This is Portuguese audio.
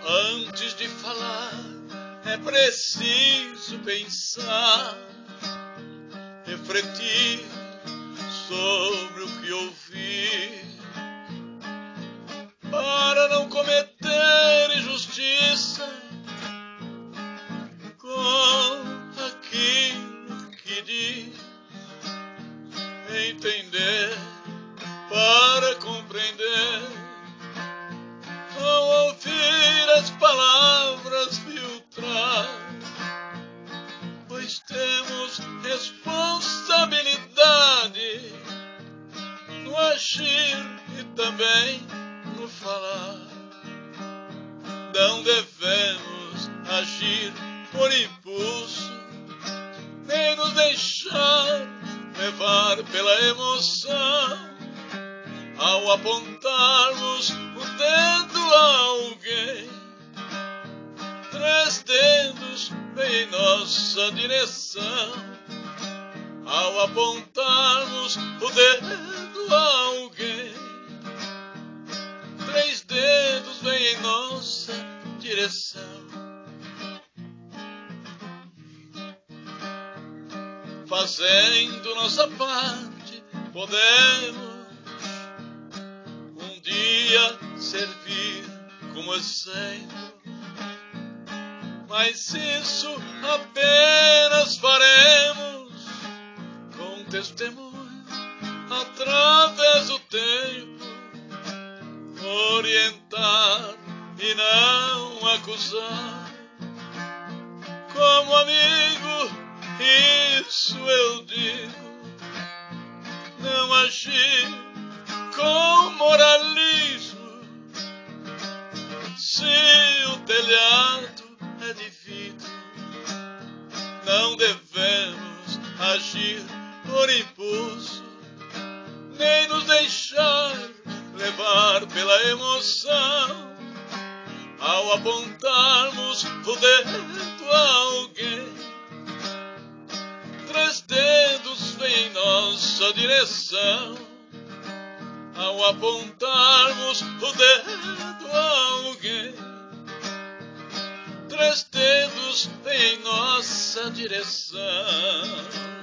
Antes de falar, é preciso pensar, refletir sobre o que ouvi, para não cometer injustiça com aquilo que diz, entender para compreender. Ao ouvir as palavras filtrar, pois temos responsabilidade no agir e também no falar. Não devemos agir por impulso, nem nos deixar levar pela emoção. Ao apontarmos o dedo a alguém, 3 dedos vêm em nossa direção. Ao apontarmos o dedo a alguém, 3 dedos vêm em nossa direção. Fazendo nossa parte, podemos servir como exemplo, mas isso apenas faremos com testemunho através do tempo, orientar e não acusar. Como amigo, isso eu digo, não agir com moralismo. Se o telhado é de vidro, não devemos agir por impulso, nem nos deixar levar pela emoção. Ao apontarmos o dedo a alguém, 3 dedos vêm em nossa direção. Ao apontarmos o dedo a alguém, 3 dedos vêm em nossa direção.